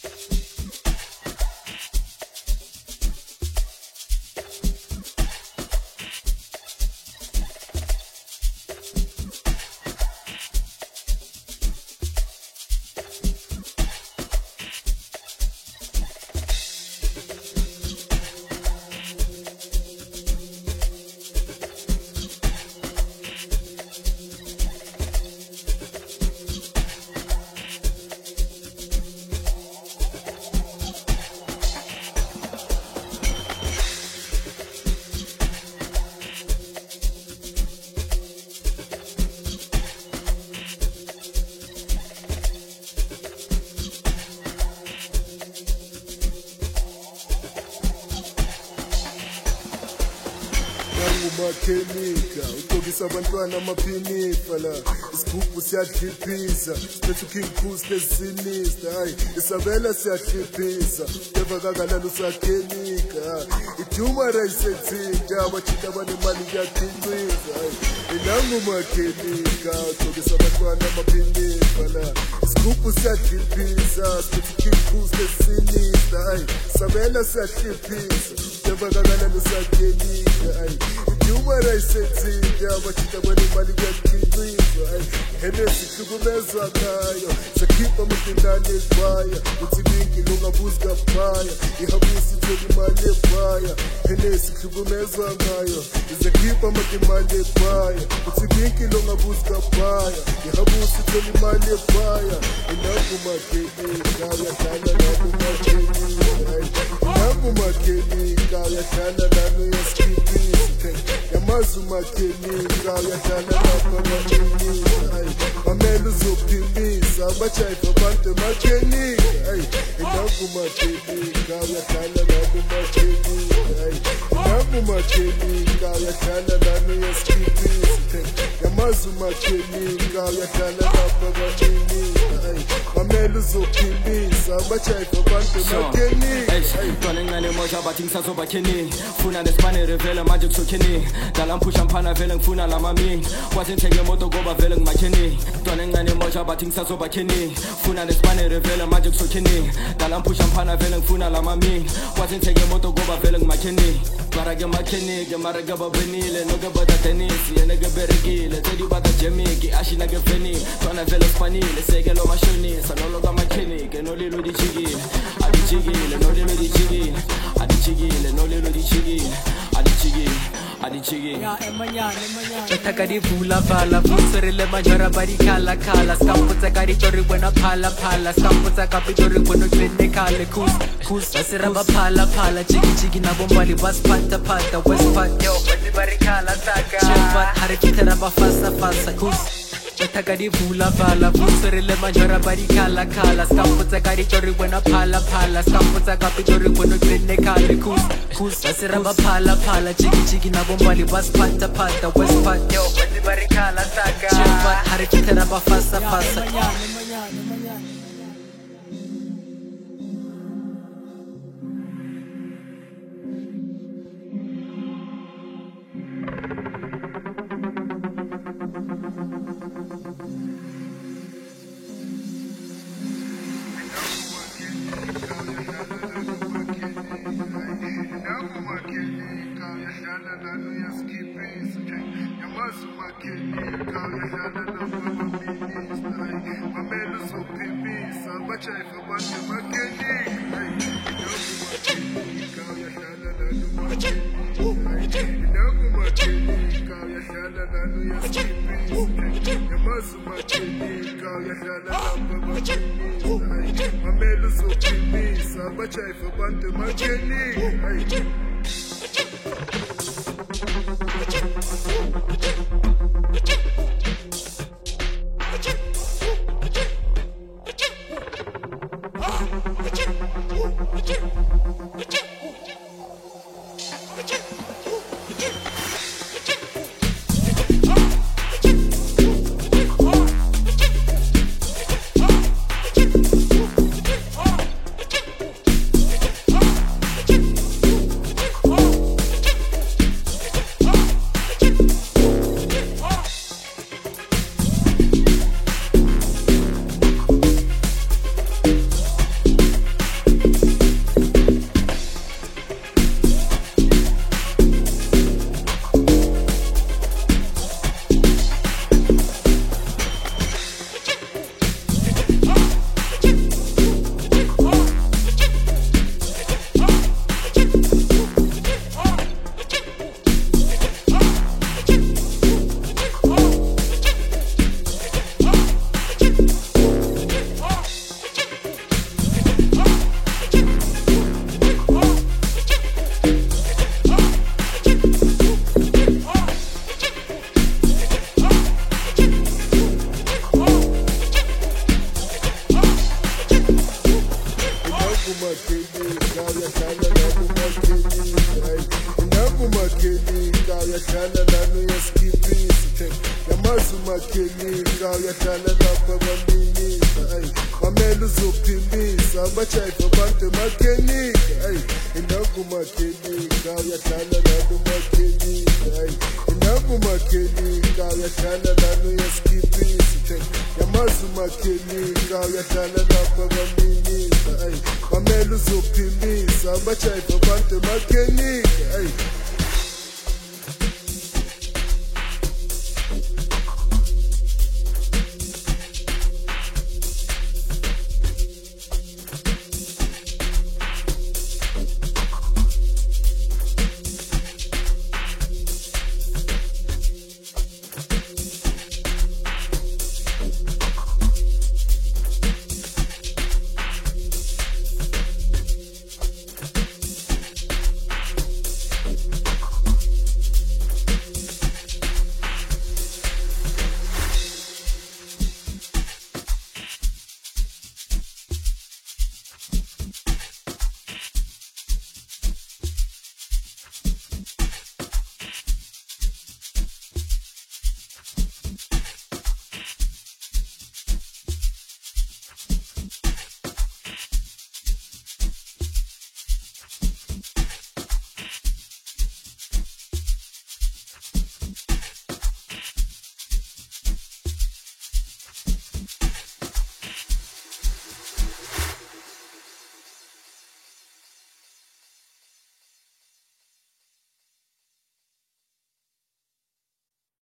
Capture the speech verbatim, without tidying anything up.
Makhenika ugqokisa abantwana amaphinifa la isigubhu siyadliphisa siphethe uking goose lesinista hayi isabela siyadliphisa evakalala usakhenika iduma rayisethinta abajita abanemali kuyaqinqiza hayi inangu makhenika ugqokisa abantwana amaphinifa la isigubhu siyadliphisa siphethe uking goose lesinista hayi isabela siyadliphisa evakalala usakhenika hayi Uma rayisethinta abajita abanemali kuyaqinqiza Hennessy hlukumezwa ngayo sakhipha amafindane ekhwaya uthi binki lungabuzi kaphaya ihabusi ithola imali ekhwaya Hennessy hlukumezwa ngayo izakhipha amafindane ekhwaya uthi binki lungabuzi kaphaya ihabusi ithola imali ekhwaya inangu makhenika uyadlala nabo makhenika inangu makhenika uyadlala nalo yasikhiphisa yamazi umakhenika uyadlala lapha makhenika mamele uzophimisa abajayiva abantu emakhenika inangu makhenika uyadlala nabo makhenika inangu makhenika uyadlala nalo yasikhiphisa yamazi umakhenika uyadlala lapha makhenika mamele uzophimisa abajayiva abantu emakhenika Ntwana encane mosha bathi ngisazobakheni funa nesibane revela manje kusokheni dala mphusha mphana vele ngifuna lamami kwathi ngithenge imoto ngoba vele ngimakheni Ntwana encane mosha bathi ngisazobakheni funa nesibane revela manje kusokheni dala mphusha mphana vele ngifuna lamami kwathi ngithenge imoto ngoba vele ngimakheni mara ke makheni ke mara ke babenile no ke bata tenisi ene ke berekile tedi bata jemiki ashina ke veni Ntwana vele spanile seke lo mashonisa no lo ka makheni ke no lilo dijikile adichikile no lilo dijikile adichikile no lilo dijikile adichikile adichikile ya emanyane emanyane betaka di vula vala vuserile majora bari kala kala skamputsa kari tori buena phala phala skamputsa kapi tori buena twende kale kus kus basira ba phala phala chiki chiki na bombali bas pata pata west pat yo bari kala saka chimba hari kitara ba fasa fasa kus betaka di vula vala vuserile majora bari kala kala skamputsa kari tori buena phala phala skamputsa kapi tori buena twende kale kus kus basira ba phala phala chiki chiki na bombali bas pata pata west pat yo bari kala saka chimba hari kitara ba fasa fasa Mamelo uzophimisa abajayiva abantu emakhenika nakumakhenika uyadlala nakumakhenika hey nakumakhenika uyadlala nanu yaskiphisa yamazi umakhenika uyadlala lapha kwaminisa hey mamela uzophimisa abajayiva abantu emakhenika hey nakumakhenika uyadlala nakumakhenika hey nakumakhenika uyadlala nanu yaskiphisa yamazi umakhenika uyadlala lapha kwaminisa hey mamela uzophimisa abajayiva abantu emakhenika hey